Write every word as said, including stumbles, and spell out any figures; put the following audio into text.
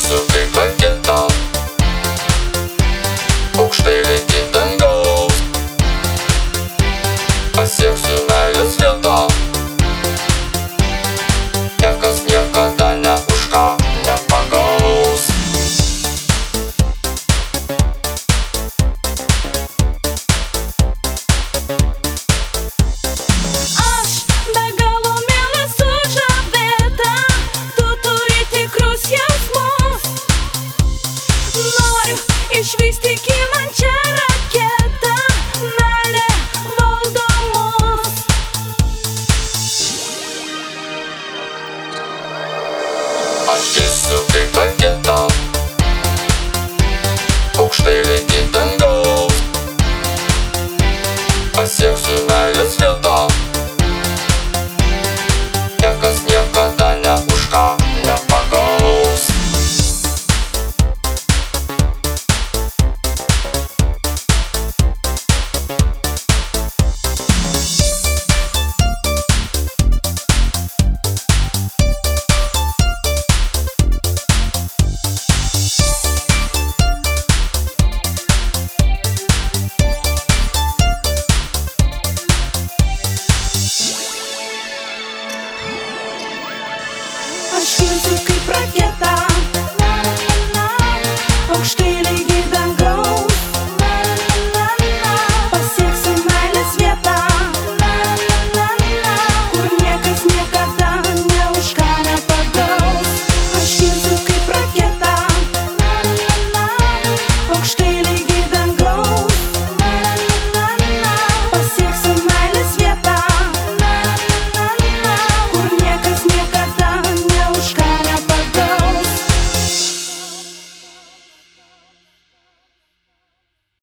esu kaip pakita, aukštai link dangaus, pasieksiu meilės vietą, niekas niekada ne už ką nepagaus. Aš be galo miela sužavėta, tu turi tikrus jausmus. Noriu išvysti kylančią raketą, meilė valdo mus. Aš esu kaip pakita, aukštai link dangaus, pasieksiu meilės vietą, niekas niekada ne už ką nepagaus. Aš kilsiu